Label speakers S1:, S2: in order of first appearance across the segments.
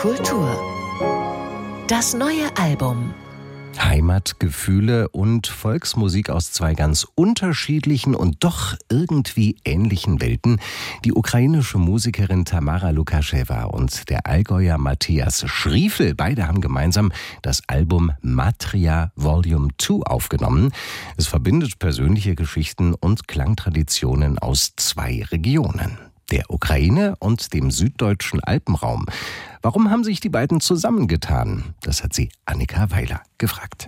S1: Kultur. Das neue Album.
S2: Heimatgefühle und Volksmusik aus zwei ganz unterschiedlichen und doch irgendwie ähnlichen Welten. Die ukrainische Musikerin Tamara Lukaschewa und der Allgäuer Matthias Schriefel, beide haben gemeinsam das Album Matria Volume 2 aufgenommen. Es verbindet persönliche Geschichten und Klangtraditionen aus zwei Regionen, der Ukraine und dem süddeutschen Alpenraum. Warum haben sich die beiden zusammengetan? Das hat sie Annika Weiler gefragt.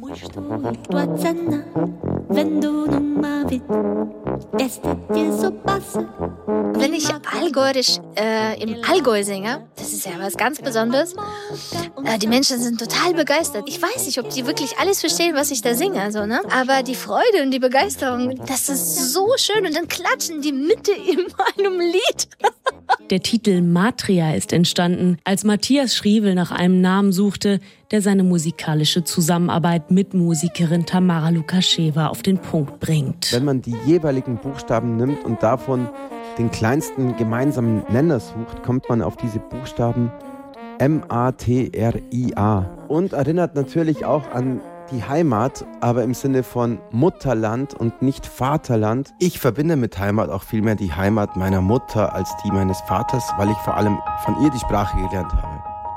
S3: Wenn ich Allgäuerisch im Allgäu singe, das ist ja was ganz Besonderes. Die Menschen sind total begeistert. Ich weiß nicht, ob die wirklich alles verstehen, was ich da singe, so, ne? Aber die Freude und die Begeisterung, das ist so schön. Und dann klatschen die Mitte in meinem Lied.
S4: Der Titel Matria ist entstanden, als Matthias Schriefel nach einem Namen suchte, der seine musikalische Zusammenarbeit mit Musikerin Tamara Lukaschewa auf den Punkt bringt.
S5: Wenn man die jeweiligen Buchstaben nimmt und davon den kleinsten gemeinsamen Nenner sucht, kommt man auf diese Buchstaben M-A-T-R-I-A. Und erinnert natürlich auch an die Heimat, aber im Sinne von Mutterland und nicht Vaterland. Ich verbinde mit Heimat auch vielmehr die Heimat meiner Mutter als die meines Vaters, weil ich vor allem von ihr die Sprache gelernt habe.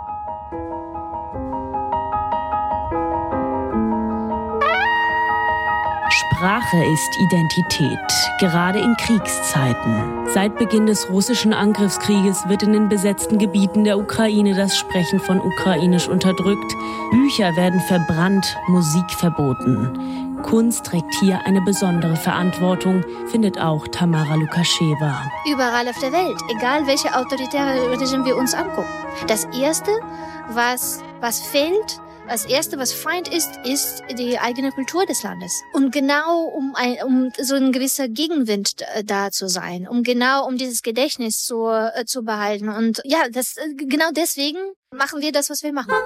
S4: Sprache ist Identität, gerade in Kriegszeiten. Seit Beginn des russischen Angriffskrieges wird in den besetzten Gebieten der Ukraine das Sprechen von Ukrainisch unterdrückt. Bücher werden verbrannt, Musik verboten. Kunst trägt hier eine besondere Verantwortung, findet auch Tamara Lukaschewa.
S3: Überall auf der Welt, egal welche autoritäre Regime wir uns angucken. Das Erste, was fehlt, das Erste, was Feind ist die eigene Kultur des Landes. Und genau um so ein gewisser Gegenwind da zu sein, um dieses Gedächtnis zu behalten. Und ja, genau deswegen machen wir das, was wir machen.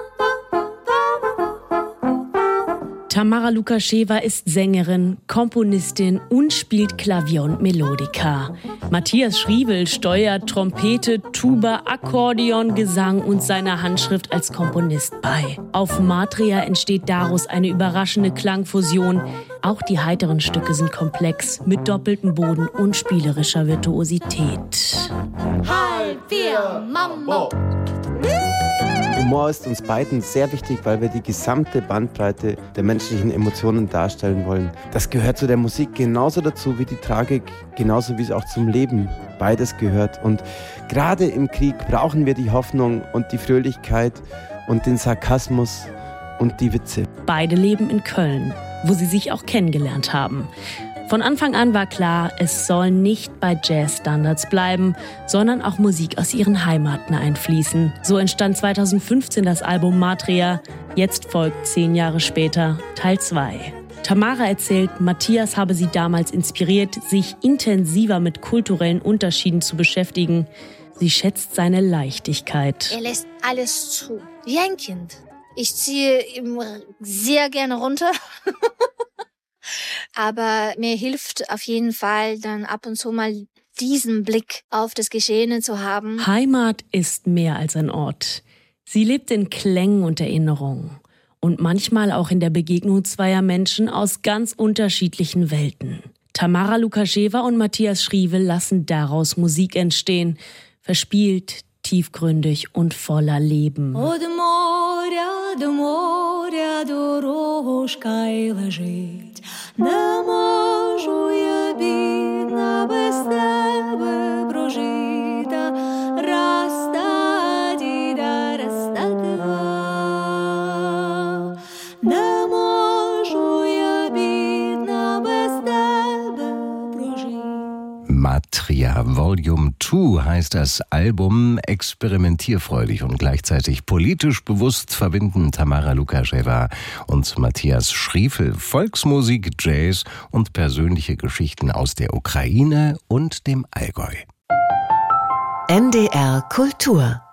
S4: Tamara Lukaschewa ist Sängerin, Komponistin und spielt Klavier und Melodika. Matthias Schriefel steuert Trompete, Tuba, Akkordeon, Gesang und seiner Handschrift als Komponist bei. Auf Matria entsteht daraus eine überraschende Klangfusion. Auch die heiteren Stücke sind komplex, mit doppeltem Boden und spielerischer Virtuosität.
S3: Halb, vier, Mambo!
S5: Humor ist uns beiden sehr wichtig, weil wir die gesamte Bandbreite der menschlichen Emotionen darstellen wollen. Das gehört zu der Musik genauso dazu wie die Tragik, genauso wie es auch zum Leben beides gehört. Und gerade im Krieg brauchen wir die Hoffnung und die Fröhlichkeit und den Sarkasmus und die Witze.
S4: Beide leben in Köln, wo sie sich auch kennengelernt haben. Von Anfang an war klar, es soll nicht bei Jazzstandards bleiben, sondern auch Musik aus ihren Heimaten einfließen. So entstand 2015 das Album Matria. Jetzt folgt 10 Jahre später Teil 2. Tamara erzählt, Matthias habe sie damals inspiriert, sich intensiver mit kulturellen Unterschieden zu beschäftigen. Sie schätzt seine Leichtigkeit.
S3: Er lässt alles zu, wie ein Kind. Ich ziehe ihm sehr gerne runter. Aber mir hilft auf jeden Fall dann ab und zu mal diesen Blick auf das Geschehene zu haben.
S4: Heimat ist mehr als ein Ort. Sie lebt in Klängen und Erinnerungen. Und manchmal auch in der Begegnung zweier Menschen aus ganz unterschiedlichen Welten. Tamara Lukaschewa und Matthias Schriefel lassen daraus Musik entstehen. Verspielt, tiefgründig und voller Leben.
S6: До моря дорожка й лежить, не можу я, бідна, без тебе прожита, раз-та-ді-да, раз-та-да. Не можу я, бідна, без тебе прожита.
S2: Matria Volume 2 heißt das Album. Experimentierfreudig und gleichzeitig politisch bewusst verbinden Tamara Lukaschewa und Matthias Schriefel Volksmusik, Jazz und persönliche Geschichten aus der Ukraine und dem Allgäu.
S1: NDR Kultur